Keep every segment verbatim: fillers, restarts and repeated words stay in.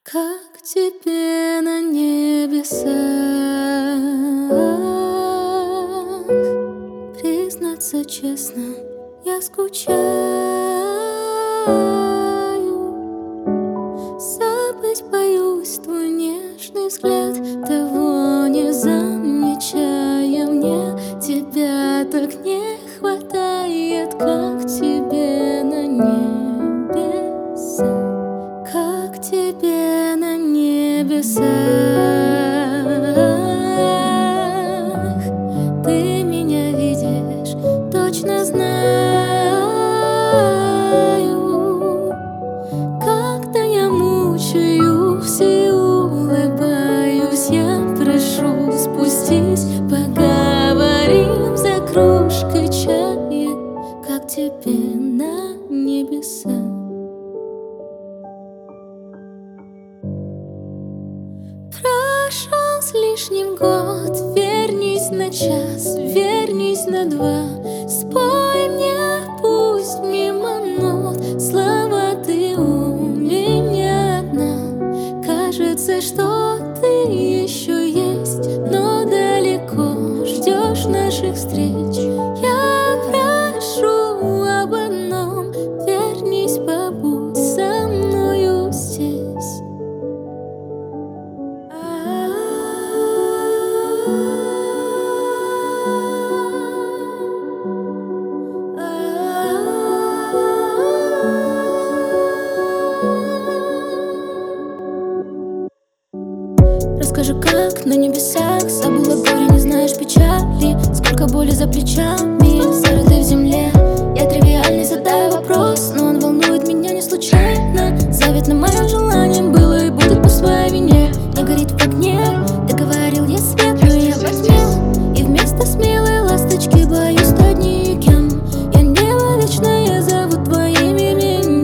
Как тебе на небесах признаться честно, я скучаю. Забыть боюсь твой нежный взгляд, того не замечая. Мне тебя так не хватает. Как тебе на небесах, как тебе на небесах. Ты меня видишь, точно знаю. Когда я мучаюсь и улыбаюсь, я прошу, спустись, поговорим за кружкой чая. Как тебе на небесах. Прошел с лишним год, вернись на час, вернись на два. Спой мне, пусть мимо нот, слова ты у меня одна. Кажется, что ты еще есть, но далеко ждешь наших встреч. Я прошу об одном, вернись, побудь со мною здесь. Расскажи, как на небесах забыла горе, не знаешь печали. Сколько боли за плечами, зарытой в земле. Я тривиальный задаю вопрос, но он волнует меня не случайно. Заветным моим желанием было и будет по своей вине. Не горит в огне, ты говорил, я свет, но я во тьме. И вместо смелой ласточки боюсь стать никем. Я небо вечное зову твоим именем.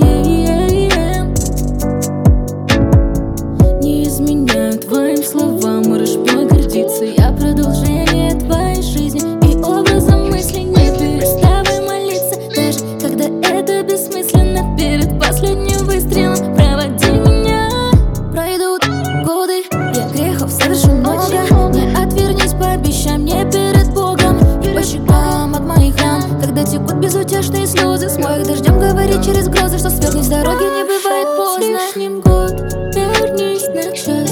Не изменяю твоим словам, можешь мной гордиться. Я продолжение твоей жизни и образом мысли. Не переставай молиться, даже когда это бессмысленно. Перед последним выстрелом проводи меня. Пройдут годы, я грехов совершу много. Не отвернись, пообещай мне перед Богом. И по щекам от моих ран, когда текут безутешные слезы, смой их дождем, говори через грозы, что свернуть с дороги не бывает поздно. С лишним год, вернись на час.